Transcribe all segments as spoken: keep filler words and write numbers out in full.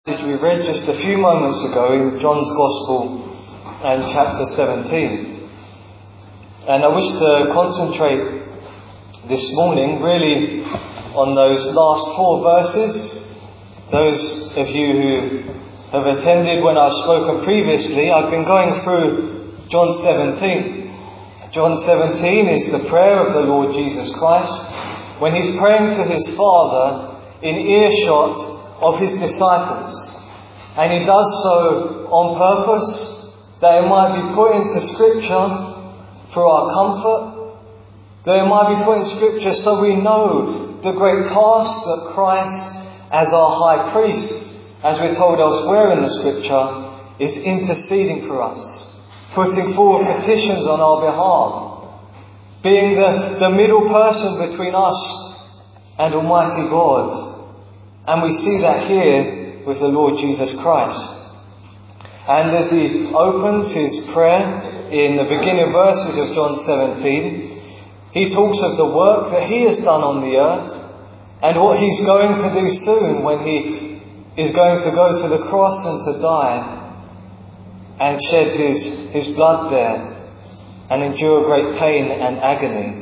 We read just a few moments ago in John's Gospel and chapter seventeen. And I wish to concentrate this morning really on those last four verses. Those of you who have attended when I've spoken previously, I've been going through John seventeen. John seventeen is the prayer of the Lord Jesus Christ when he's praying to his Father in earshot of his disciples. And he does so on purpose, that it might be put into Scripture for our comfort, that it might be put in Scripture so we know the great task that Christ, as our high priest, as we're told elsewhere in the Scripture, is interceding for us, putting forward petitions on our behalf, being the, the middle person between us and Almighty God. And we see that here with the Lord Jesus Christ. And as he opens his prayer in the beginning verses of John seventeen, he talks of the work that he has done on the earth and what he's going to do soon when he is going to go to the cross and to die and shed his, his blood there and endure great pain and agony.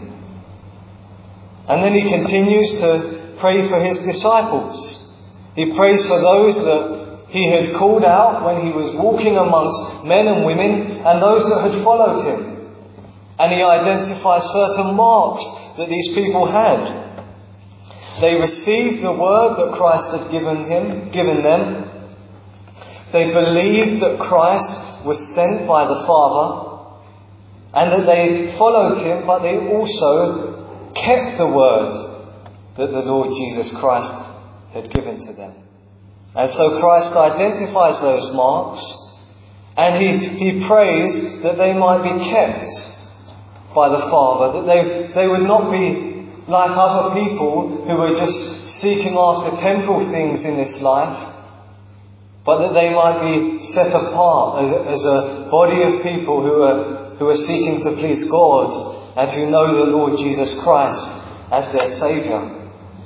And then he continues to pray for his disciples. He prays for those that he had called out when he was walking amongst men and women and those that had followed him. And he identifies certain marks that these people had. They received the word that Christ had given him, given them. They believed that Christ was sent by the Father and that they followed him, but they also kept the word that the Lord Jesus Christ had given to them. And so Christ identifies those marks and he, he prays that they might be kept by the Father, that they, they would not be like other people who were just seeking after temporal things in this life, but that they might be set apart as, as a body of people who are, who are seeking to please God and who know the Lord Jesus Christ as their Saviour.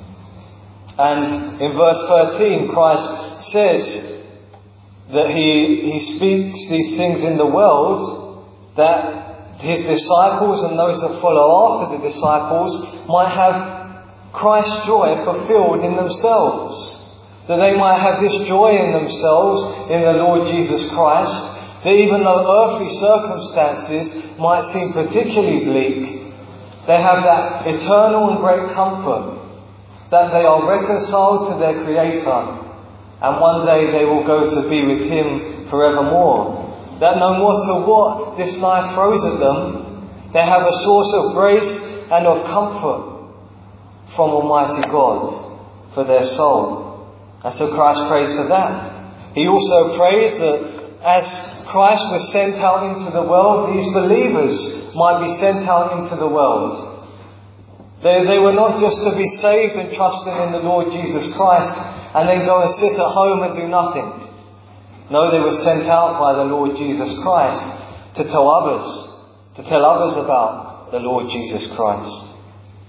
And in verse thirteen, Christ says that he, he speaks these things in the world that his disciples and those that follow after the disciples might have Christ's joy fulfilled in themselves. That they might have this joy in themselves, in the Lord Jesus Christ, that even though earthly circumstances might seem particularly bleak, they have that eternal and great comfort that they are reconciled to their Creator, and one day they will go to be with Him forevermore. That no matter what this life throws at them, they have a source of grace and of comfort from Almighty God for their soul. And so Christ prays for that. He also prays that as Christ was sent out into the world, these believers might be sent out into the world. They, they were not just to be saved and trusting in the Lord Jesus Christ and then go and sit at home and do nothing. No, they were sent out by the Lord Jesus Christ to tell others, to tell others about the Lord Jesus Christ.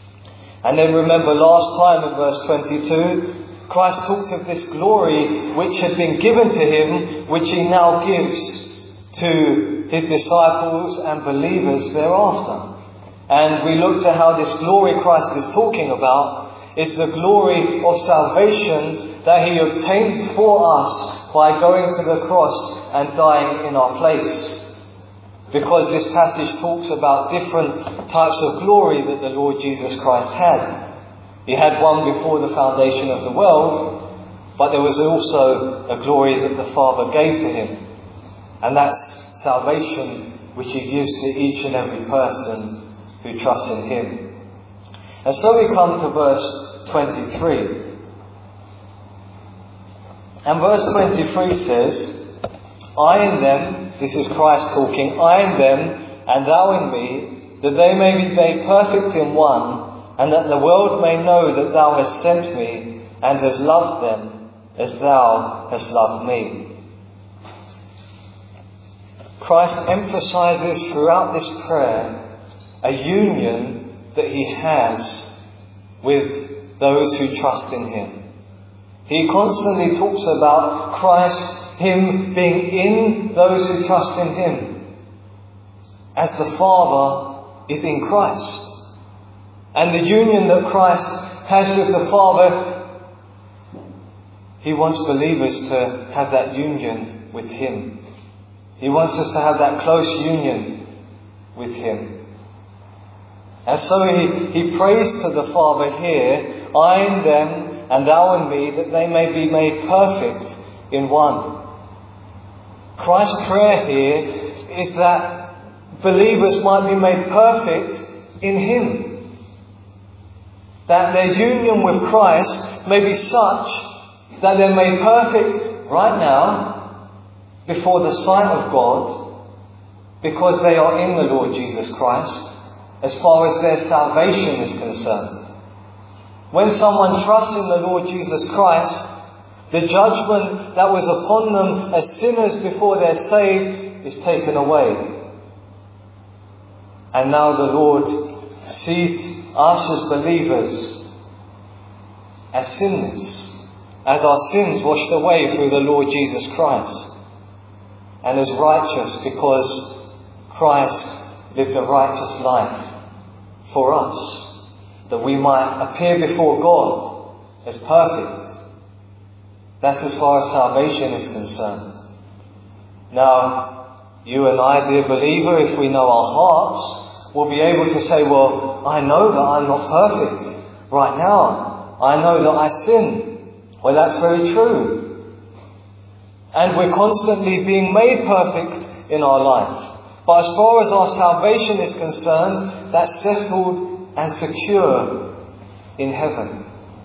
And then remember last time in verse twenty-two, Christ talked of this glory which had been given to him, which he now gives to his disciples and believers thereafter. And we looked at how this glory Christ is talking about is the glory of salvation that he obtained for us by going to the cross and dying in our place. Because this passage talks about different types of glory that the Lord Jesus Christ had. He had one before the foundation of the world, but there was also a glory that the Father gave to him. And that's salvation which he gives to each and every person who trust in him. And so we come to verse twenty-three. And verse twenty-three says, I in them, this is Christ talking, I in them and thou in me, that they may be made perfect in one, and that the world may know that thou hast sent me and hast loved them as thou hast loved me. Christ emphasizes throughout this prayer a union that he has with those who trust in him. He constantly talks about Christ, Him being in those who trust in Him, as the Father is in Christ. And the union that Christ has with the Father, He wants believers to have that union with Him. He wants us to have that close union with Him. And so he, he prays to the Father here, I in them and thou in me, that they may be made perfect in one. Christ's prayer here is that believers might be made perfect in Him. That their union with Christ may be such that they're made perfect right now before the sight of God, because they are in the Lord Jesus Christ, as far as their salvation is concerned. When someone trusts in the Lord Jesus Christ, the judgment that was upon them as sinners before they're saved is taken away. And now the Lord sees us as believers as sinless, as our sins washed away through the Lord Jesus Christ, and as righteous because Christ lived a righteous life for us, that we might appear before God as perfect. That's as far as salvation is concerned. Now, you and I, dear believer, if we know our hearts, will be able to say, well, I know that I'm not perfect right now. I know that I sin. Well, that's very true. And we're constantly being made perfect in our life. But as far as our salvation is concerned, that's settled and secure in heaven.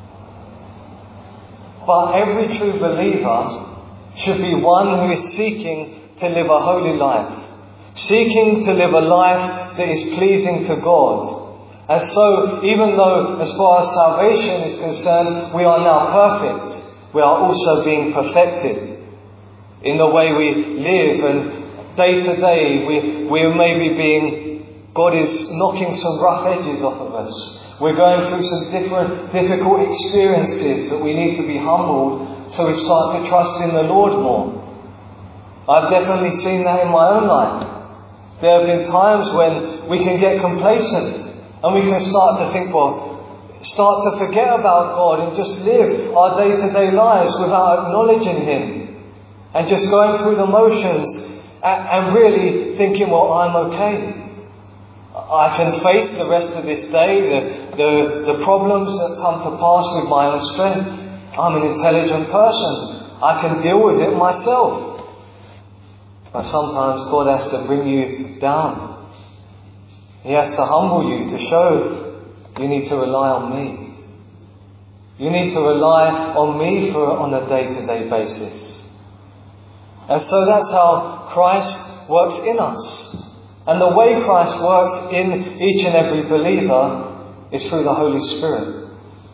But every true believer should be one who is seeking to live a holy life, seeking to live a life that is pleasing to God. And so, even though as far as salvation is concerned, we are now perfect, we are also being perfected in the way we live, and day to day we, we may be being, God is knocking some rough edges off of us. We're going through some different difficult experiences that we need to be humbled so we start to trust in the Lord more. I've definitely seen that in my own life. There have been times when we can get complacent and we can start to think, well, start to forget about God and just live our day-to-day lives without acknowledging Him and just going through the motions and, and really thinking, well, I'm okay. I can face the rest of this day, the, the, the problems that come to pass with my own strength. I'm an intelligent person. I can deal with it myself. But sometimes God has to bring you down. He has to humble you to show you need to rely on me. You need to rely on me for on a day-to-day basis. And so that's how Christ works in us. And the way Christ works in each and every believer is through the Holy Spirit.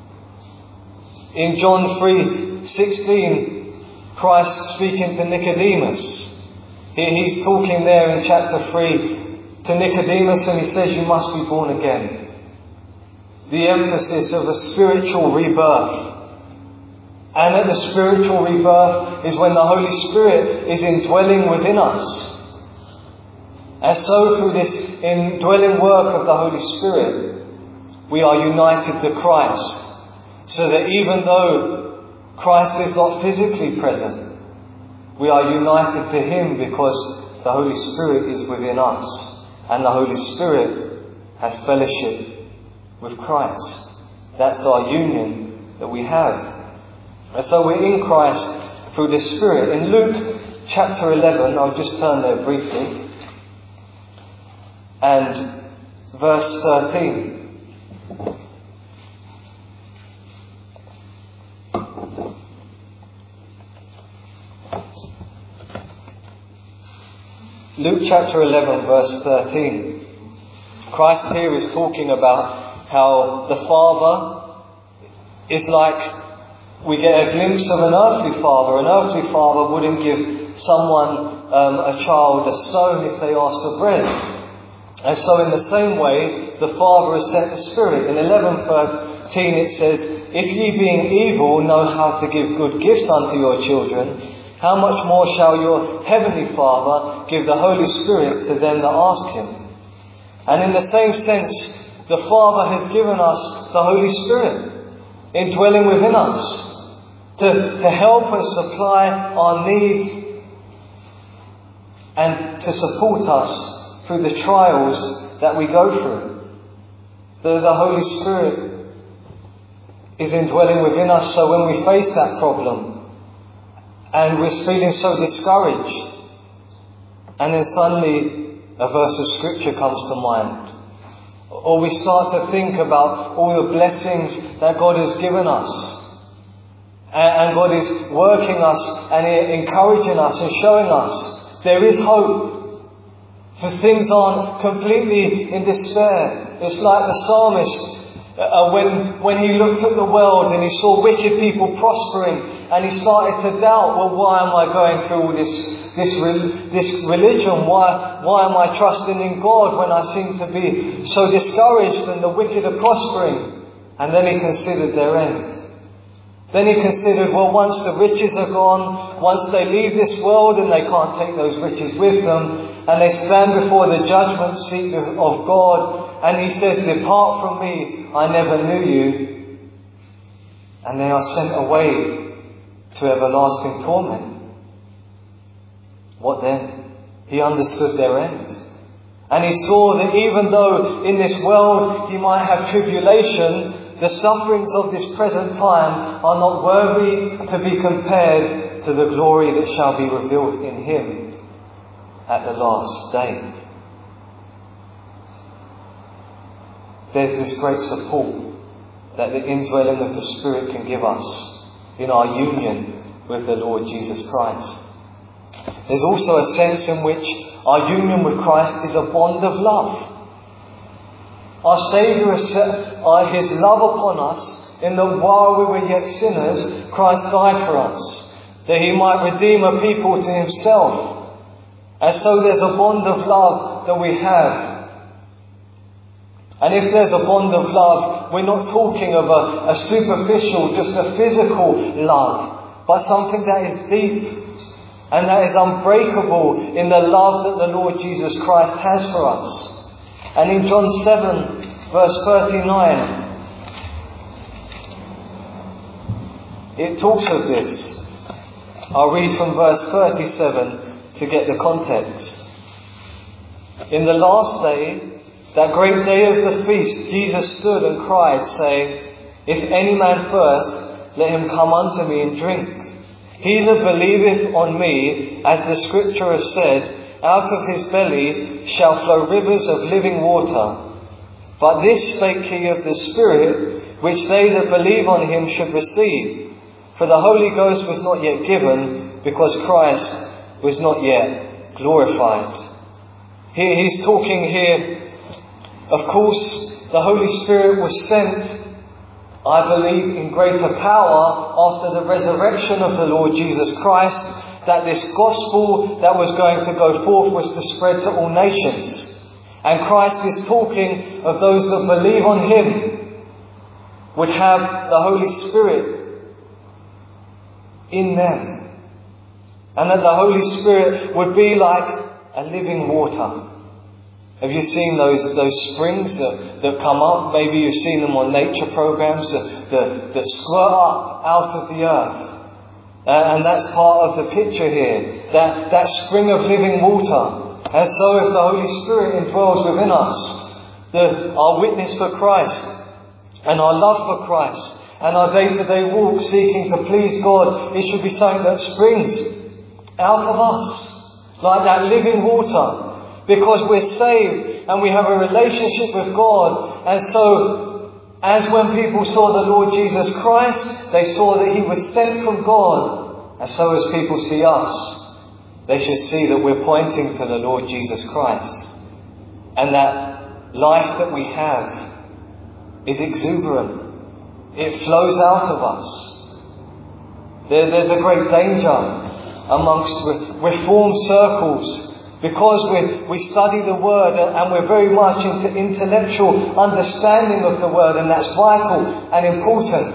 In John three sixteen, Christ speaking to Nicodemus. He's talking there in chapter three to Nicodemus, and he says, you must be born again. The emphasis of a spiritual rebirth. And at the spiritual rebirth is when the Holy Spirit is indwelling within us. And so through this indwelling work of the Holy Spirit, we are united to Christ. So that even though Christ is not physically present, we are united to Him because the Holy Spirit is within us. And the Holy Spirit has fellowship with Christ. That's our union that we have. And so we're in Christ through the Spirit. In Luke chapter eleven, I'll just turn there briefly. And verse thirteen. Luke chapter eleven verse thirteen. Christ here is talking about how the Father is like, we get a glimpse of an earthly father. An earthly father wouldn't give someone, um, a child, a stone if they asked for bread. And so in the same way, the Father has sent the Spirit. In eleven thirteen it says, if ye being evil know how to give good gifts unto your children, how much more shall your heavenly Father give the Holy Spirit to them that ask him? And in the same sense, the Father has given us the Holy Spirit indwelling within us to, to help us supply our needs and to support us through the trials that we go through. The, the Holy Spirit is indwelling within us, so when we face that problem and we're feeling so discouraged, and then suddenly a verse of Scripture comes to mind, or we start to think about all the blessings that God has given us, and God is working us and encouraging us and showing us there is hope, for things aren't completely in despair. It's like the psalmist Uh, when when he looked at the world and he saw wicked people prospering, and he started to doubt, well, why am I going through all this this this religion? Why why am I trusting in God when I seem to be so discouraged and the wicked are prospering? And then he considered their end. Then he considered, well, once the riches are gone, once they leave this world and they can't take those riches with them, and they stand before the judgment seat of God, and he says, depart from me, I never knew you. And they are sent away to everlasting torment. What then? He understood their end. And he saw that even though in this world he might have tribulation, the sufferings of this present time are not worthy to be compared to the glory that shall be revealed in him at the last day. There's this great support that the indwelling of the Spirit can give us in our union with the Lord Jesus Christ. There's also a sense in which our union with Christ is a bond of love. Our Saviour has set his love upon us in that while we were yet sinners, Christ died for us, that he might redeem a people to himself. And so there's a bond of love that we have. And if there's a bond of love, we're not talking of a, a superficial, just a physical love, but something that is deep and that is unbreakable in the love that the Lord Jesus Christ has for us. And in John seven, verse thirty-nine, it talks of this. I'll read from verse thirty-seven to get the context. In the last day, that great day of the feast, Jesus stood and cried, saying, if any man thirst, let him come unto me and drink. He that believeth on me, as the Scripture has said, out of his belly shall flow rivers of living water. But this spake he of the Spirit, which they that believe on him should receive. For the Holy Ghost was not yet given, because Christ was not yet glorified. He, he's talking here, of course, the Holy Spirit was sent, I believe, in greater power after the resurrection of the Lord Jesus Christ, that this gospel that was going to go forth was to spread to all nations. And Christ is talking of those that believe on him would have the Holy Spirit in them. And that the Holy Spirit would be like a living water. Have you seen those those springs that, that come up? Maybe you've seen them on nature programs that, that, that squirt up out of the earth. Uh, and that's part of the picture here. That, that spring of living water. And so if the Holy Spirit indwells within us, the, our witness for Christ and our love for Christ and our day-to-day walk seeking to please God, it should be something that springs out of us like that living water. Because we're saved and we have a relationship with God. And so, as when people saw the Lord Jesus Christ, they saw that he was sent from God. And so as people see us, they should see that we're pointing to the Lord Jesus Christ. And that life that we have is exuberant. It flows out of us. There, there's a great danger amongst reformed circles, because we, we study the Word and we're very much into intellectual understanding of the Word, and that's vital and important.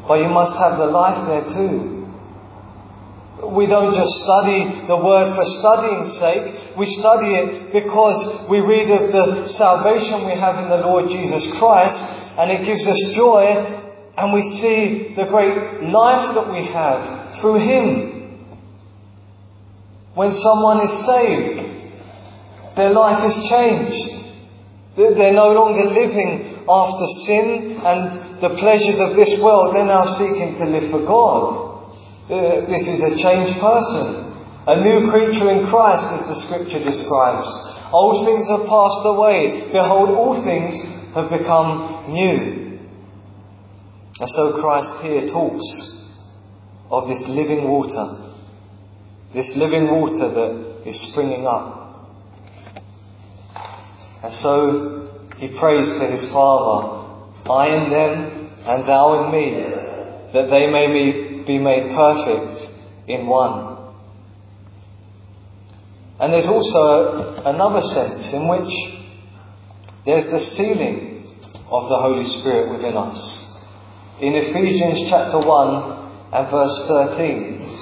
but you must have the life there too. We don't just study the Word for studying's sake. We study it because we read of the salvation we have in the Lord Jesus Christ, and it gives us joy, and we see the great life that we have through Him. When someone is saved, their life is changed. They're no longer living after sin and the pleasures of this world. They're now seeking to live for God. Uh, this is a changed person, a new creature in Christ, as the Scripture describes. Old things have passed away. Behold, all things have become new. And so Christ here talks of this living water, this living water that is springing up. And so he prays to his Father, I in them and thou in me, that they may be be made perfect in one. And there's also another sense in which there's the sealing of the Holy Spirit within us. In Ephesians chapter one and verse thirteen.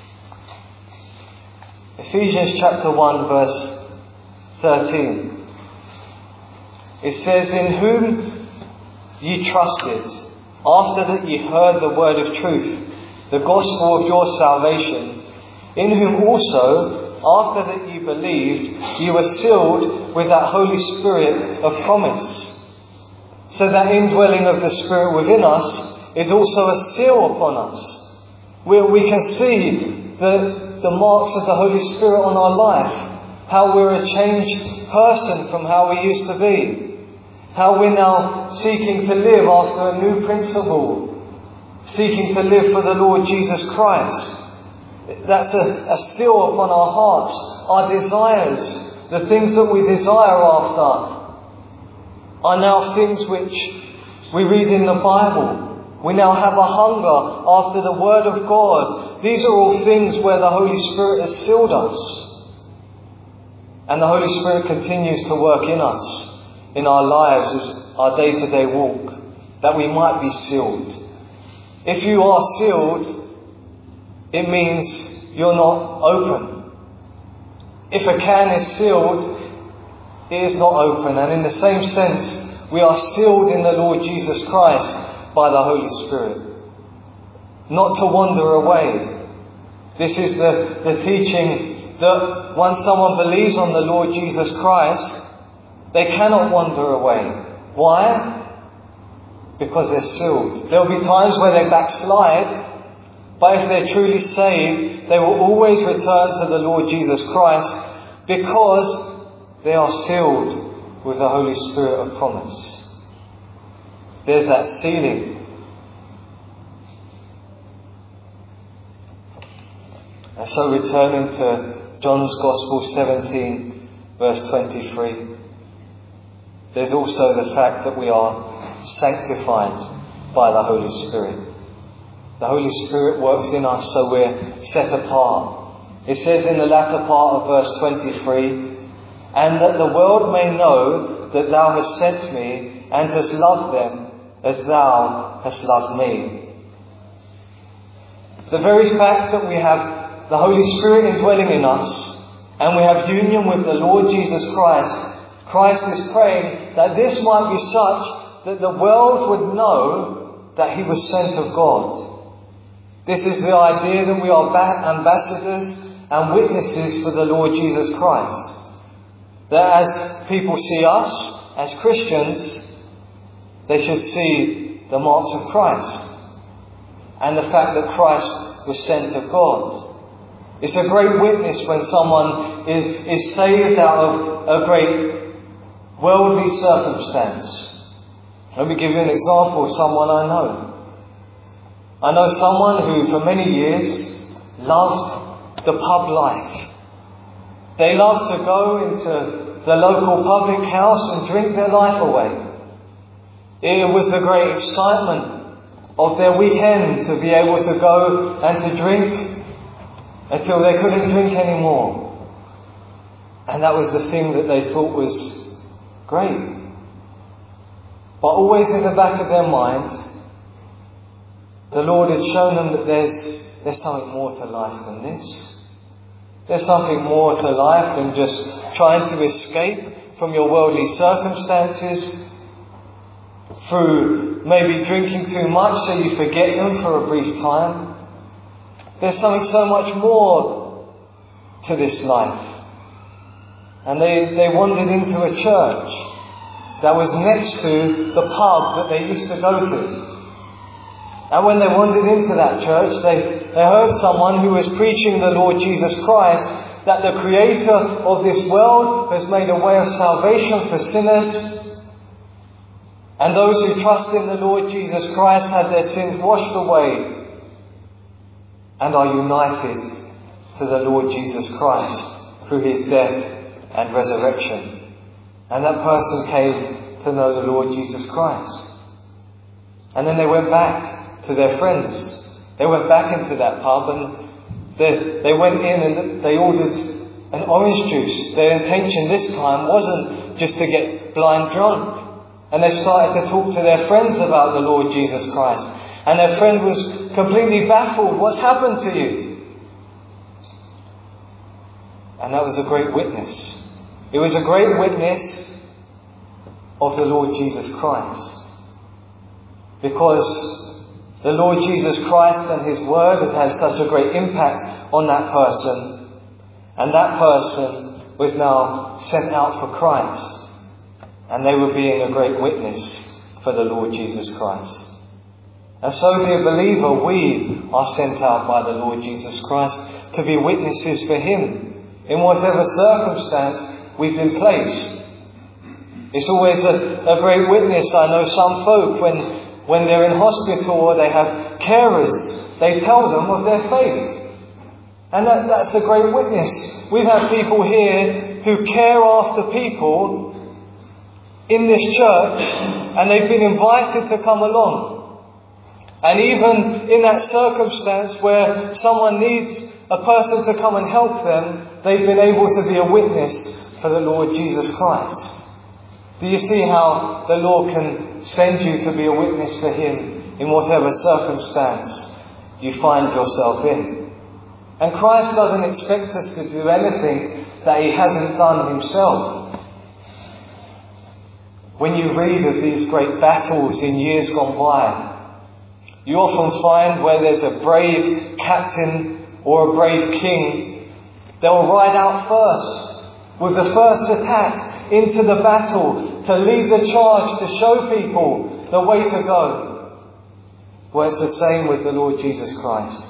Ephesians chapter one verse thirteen. It says, in whom ye trusted, after that ye heard the word of truth, the gospel of your salvation, in whom also, after that ye believed, ye were sealed with that Holy Spirit of promise. So that indwelling of the Spirit within us is also a seal upon us, where we can see the, the marks of the Holy Spirit on our life, how we're a changed person from how we used to be, how we're now seeking to live after a new principle, seeking to live for the Lord Jesus Christ. That's a, a seal upon our hearts, our desires, the things that we desire after are now things which we read in the Bible. We now have a hunger after the Word of God. These are all things where the Holy Spirit has sealed us. And the Holy Spirit continues to work in us, in our lives, as our day-to-day walk, that we might be sealed. If you are sealed, it means you're not open. If a can is sealed, it is not open. And in the same sense, we are sealed in the Lord Jesus Christ by the Holy Spirit. Not to wander away. This is the, the teaching that once someone believes on the Lord Jesus Christ, they cannot wander away. Why? Because they're sealed. There will be times where they backslide, but if they're truly saved, they will always return to the Lord Jesus Christ because they are sealed with the Holy Spirit of promise. There's that sealing. And so returning to John's Gospel seventeen, verse twenty-three, there's also the fact that we are sanctified by the Holy Spirit. The Holy Spirit works in us so we're set apart. It says in the latter part of verse twenty-three, and that the world may know that thou hast sent me and hast loved them as thou hast loved me. The very fact that we have the Holy Spirit indwelling in us and we have union with the Lord Jesus Christ, Christ is praying that this might be such that the world would know that he was sent of God. This is the idea that we are ambassadors and witnesses for the Lord Jesus Christ. That as people see us as Christians, they should see the marks of Christ and the fact that Christ was sent of God. It's a great witness when someone is, is saved out of a great worldly circumstance. Let me give you an example of someone I know. I know someone who for many years loved the pub life. They loved to go into the local public house and drink their life away. It was the great excitement of their weekend to be able to go and to drink until they couldn't drink anymore. And that was the thing that they thought was great. But always in the back of their minds, the Lord had shown them that there's, there's something more to life than this. There's something more to life than just trying to escape from your worldly circumstances through maybe drinking too much so you forget them for a brief time. There's something so much more to this life. And they, they wandered into a church that was next to the pub that they used to go to. And when they wandered into that church, they, they heard someone who was preaching the Lord Jesus Christ, that the Creator of this world has made a way of salvation for sinners. And those who trust in the Lord Jesus Christ have their sins washed away and are united to the Lord Jesus Christ through His death and resurrection. And that person came to know the Lord Jesus Christ. And then they went back to their friends. They went back into that pub and they, they went in and they ordered an orange juice. Their intention this time wasn't just to get blind drunk. And they started to talk to their friends about the Lord Jesus Christ. And their friend was completely baffled. What's happened to you? And that was a great witness. It was a great witness of the Lord Jesus Christ. Because the Lord Jesus Christ and His Word had had such a great impact on that person. And that person was now sent out for Christ. And they were being a great witness for the Lord Jesus Christ. And so, dear believer, we are sent out by the Lord Jesus Christ to be witnesses for Him in whatever circumstance we've been placed. It's always a, a great witness. I know some folk, when, when they're in hospital or they have carers, they tell them of their faith. And that, that's a great witness. We've had people here who care after people in this church, and they've been invited to come along. And even in that circumstance where someone needs a person to come and help them, they've been able to be a witness for the Lord Jesus Christ. Do you see how the Lord can send you to be a witness for Him in whatever circumstance you find yourself in? And Christ doesn't expect us to do anything that He hasn't done Himself. When you read of these great battles in years gone by, you often find where there's a brave captain or a brave king, they'll ride out first with the first attack into the battle to lead the charge, to show people the way to go. Well, it's the same with the Lord Jesus Christ.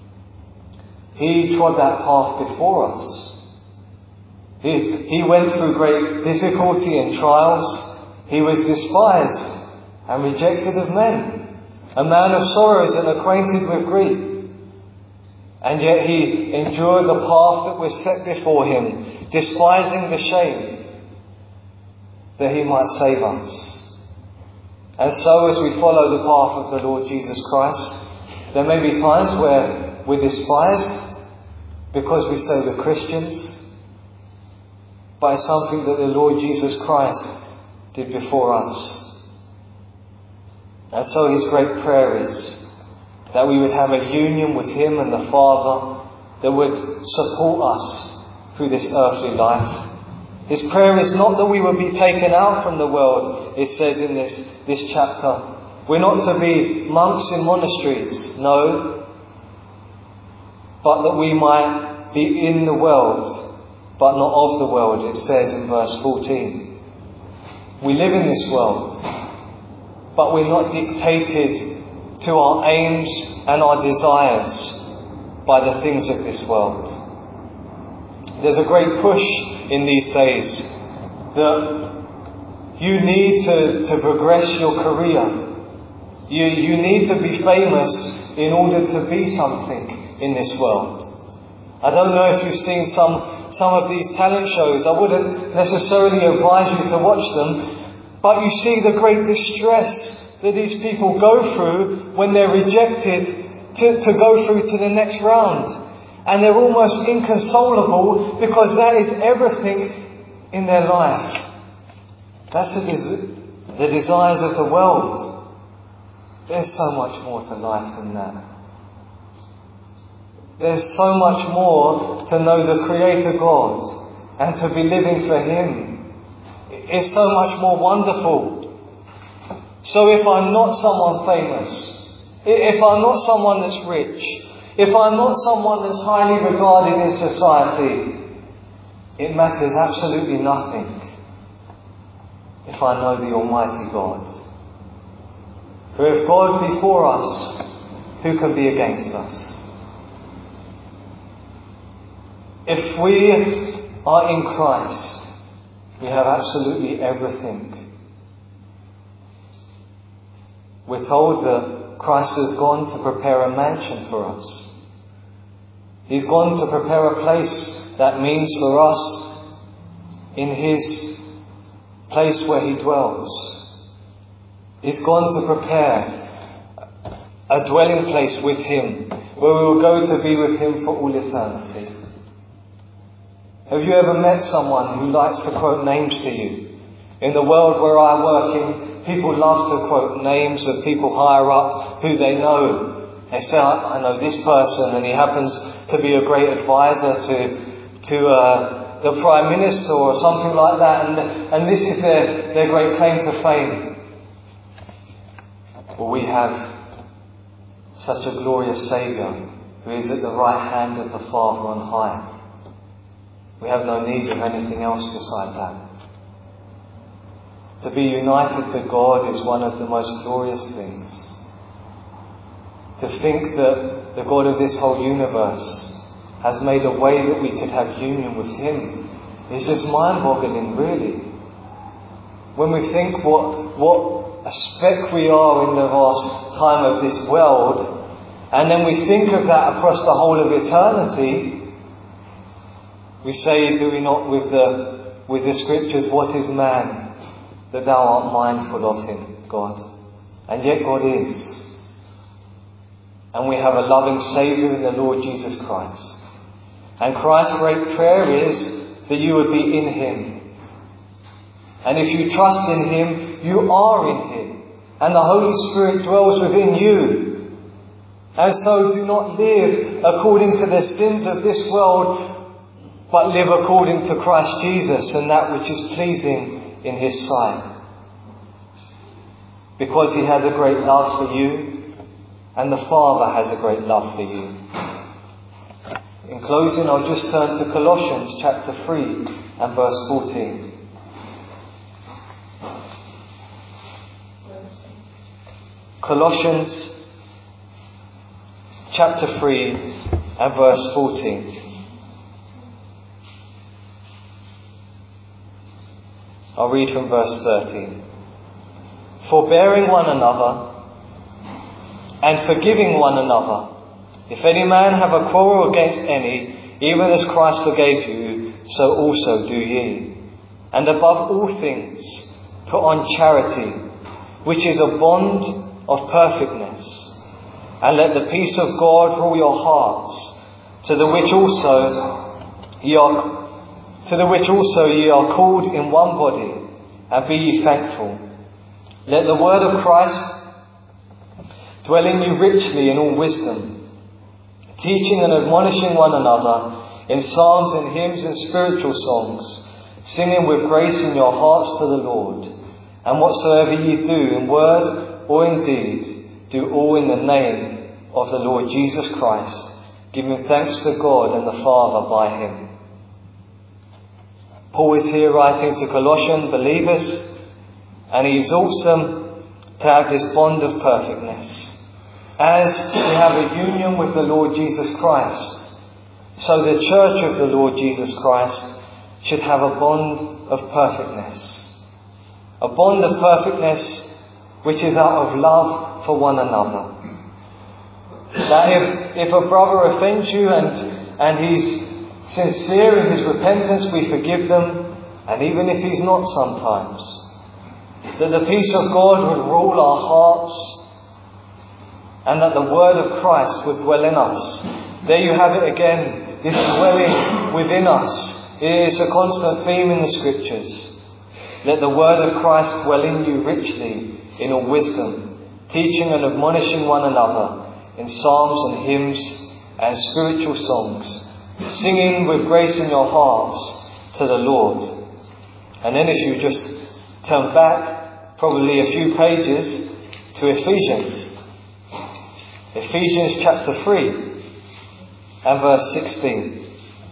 He trod that path before us. He, he went through great difficulty and trials. He was despised and rejected of men, a man of sorrows and acquainted with grief. And yet He endured the path that was set before Him, despising the shame, that He might save us. And so, as we follow the path of the Lord Jesus Christ, there may be times where we're despised because we say we're Christians, but it's something that the Lord Jesus Christ did before us. And so His great prayer is that we would have a union with Him and the Father that would support us through this earthly life. His prayer is not that we would be taken out from the world, it says in this, this chapter. We're not to be monks in monasteries, no, but that we might be in the world, but not of the world, it says in verse fourteen. We live in this world, but we're not dictated to our aims and our desires by the things of this world. There's a great push in these days that you need to, to progress your career. You, you need to be famous in order to be something in this world. I don't know if you've seen some some of these talent shows. I wouldn't necessarily advise you to watch them, but you see the great distress that these people go through when they're rejected to, to go through to the next round. And they're almost inconsolable because that is everything in their life. That's the, des- the desires of the world. There's so much more to life than that. There's so much more to know the Creator God and to be living for Him. It's so much more wonderful. So if I'm not someone famous, if I'm not someone that's rich, if I'm not someone that's highly regarded in society, it matters absolutely nothing if I know the Almighty God. For if God be for us, who can be against us? If we are in Christ, we have absolutely everything. We're told that Christ has gone to prepare a mansion for us. He's gone to prepare a place that means for us in His place where He dwells. He's gone to prepare a dwelling place with Him, where we will go to be with Him for all eternity. Have you ever met someone who likes to quote names to you? In the world where I work in, people love to quote names of people higher up who they know. They say, I know this person, and he happens to be a great advisor to to uh, the Prime Minister or something like that, and and this is their, their great claim to fame. Well, we have such a glorious Saviour who is at the right hand of the Father on high. We have no need of anything else beside that. To be united to God is one of the most glorious things. To think that the God of this whole universe has made a way that we could have union with Him is just mind-boggling, really. When we think what, what a speck we are in the vast time of this world, and then we think of that across the whole of eternity, we say, do we not, with the with the scriptures, what is man that thou art mindful of him, God? And yet God is. And we have a loving Saviour in the Lord Jesus Christ. And Christ's great prayer is that you would be in Him. And if you trust in Him, you are in Him. And the Holy Spirit dwells within you. And so do not live according to the sins of this world, but live according to Christ Jesus and that which is pleasing in His sight. Because He has a great love for you, and the Father has a great love for you. In closing, I'll just turn to Colossians chapter three and verse fourteen. Colossians chapter three and verse fourteen. I'll read from verse thirteen. Forbearing one another and forgiving one another, if any man have a quarrel against any, even as Christ forgave you, so also do ye. And above all things, put on charity, which is a bond of perfectness. And let the peace of God rule your hearts, to the which also ye are To the which also ye are called in one body, and be ye thankful. Let the word of Christ dwell in you richly in all wisdom, teaching and admonishing one another in psalms and hymns and spiritual songs, singing with grace in your hearts to the Lord. And whatsoever ye do in word or in deed, do all in the name of the Lord Jesus Christ, giving thanks to God and the Father by Him. Paul is here writing to Colossian believers, and he exhorts them to have this bond of perfectness. As we have a union with the Lord Jesus Christ, so the church of the Lord Jesus Christ should have a bond of perfectness. A bond of perfectness which is out of love for one another. That if, if a brother offends you and, and he's sincere in his repentance, we forgive them, and even if he's not sometimes, that the peace of God would rule our hearts, and that the word of Christ would dwell in us. There you have it again, this dwelling within us. It is a constant theme in the Scriptures. Let the word of Christ dwell in you richly in all wisdom, teaching and admonishing one another in psalms and hymns and spiritual songs, singing with grace in your hearts to the Lord. And then if you just turn back probably a few pages to Ephesians, Ephesians chapter three and verse sixteen.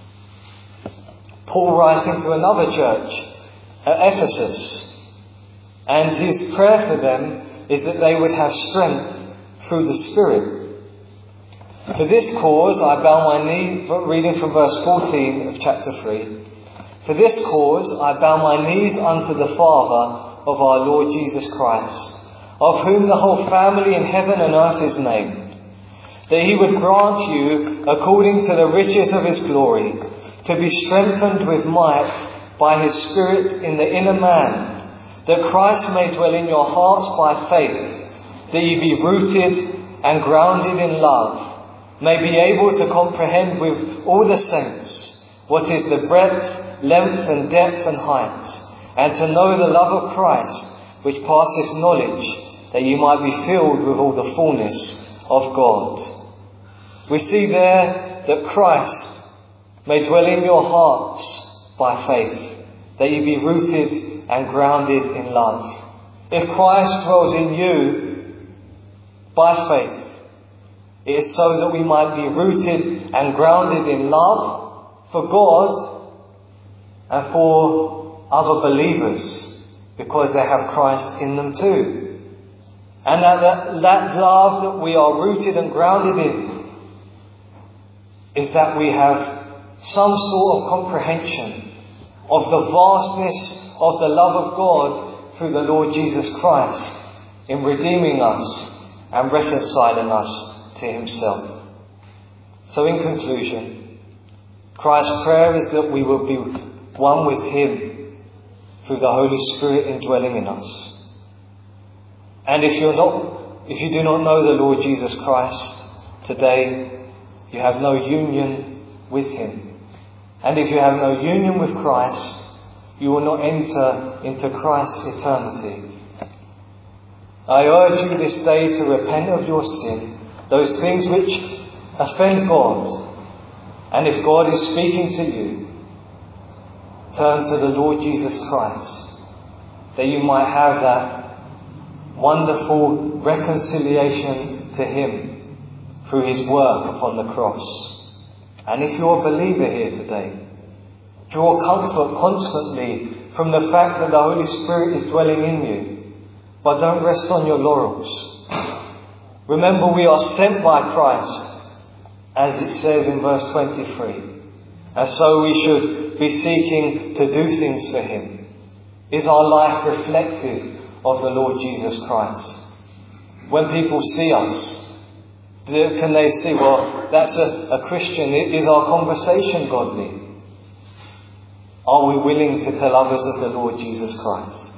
Paul writing to another church at Ephesus, and his prayer for them is that they would have strength through the Spirit. For this cause I bow my knee, reading from verse fourteen of chapter three. For this cause I bow my knees unto the Father of our Lord Jesus Christ, of whom the whole family in heaven and earth is named, that he would grant you, according to the riches of his glory, to be strengthened with might by his Spirit in the inner man, that Christ may dwell in your hearts by faith, that ye be rooted and grounded in love, may be able to comprehend with all the saints what is the breadth, length and depth and height, and to know the love of Christ, which passeth knowledge, that ye might be filled with all the fullness of God. We see there that Christ may dwell in your hearts by faith, that ye be rooted and grounded in love. If Christ dwells in you by faith, it is so that we might be rooted and grounded in love for God and for other believers, because they have Christ in them too. And that, that, that love that we are rooted and grounded in is that we have some sort of comprehension of the vastness of the love of God through the Lord Jesus Christ in redeeming us and reconciling us to himself. So in conclusion, Christ's prayer is that we will be one with him through the Holy Spirit indwelling in us. And if you're not, if you do not know the Lord Jesus Christ today, you have no union with him. And if you have no union with Christ, you will not enter into Christ's eternity. I urge you this day to repent of your sin, those things which offend God. And if God is speaking to you, turn to the Lord Jesus Christ, that you might have that wonderful reconciliation to him through his work upon the cross. And if you're a believer here today, draw comfort constantly from the fact that the Holy Spirit is dwelling in you, but don't rest on your laurels. Remember, we are sent by Christ, as it says in verse twenty-three. And so we should be seeking to do things for him. Is our life reflective of the Lord Jesus Christ? When people see us, can they see, well, that's a, a Christian? Is our conversation godly? Are we willing to tell others of the Lord Jesus Christ?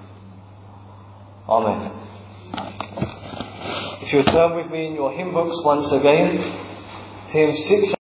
Amen. If you'll turn with me in your hymn books once again, to hymn six